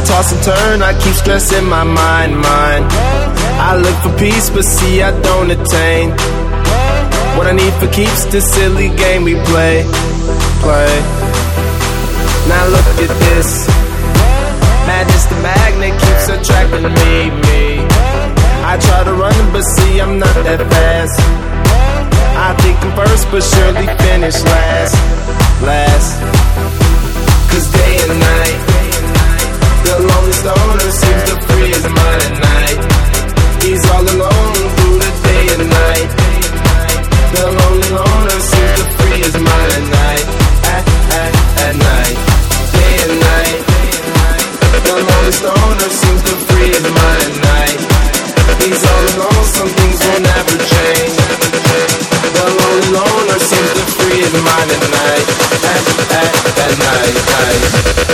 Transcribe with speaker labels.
Speaker 1: toss and turn, I keep stressing my mind. I look for peace, but see I don't attain. What I need for keeps this silly game we play. Now look at this. Madness, the magnet keeps attracting me. I try to run, but see I'm not that fast. I think I'm first, but surely finish last. Cause day and night, the lonely stoner seems to free his mind at night. He's all alone through the day and night. The lonely loner seems to free his mind at night. At night, day and night. The lonely stoner seems to free his mind at night. He's all alone, some things will never change. The lonely loner seems to free his mind at night. At night.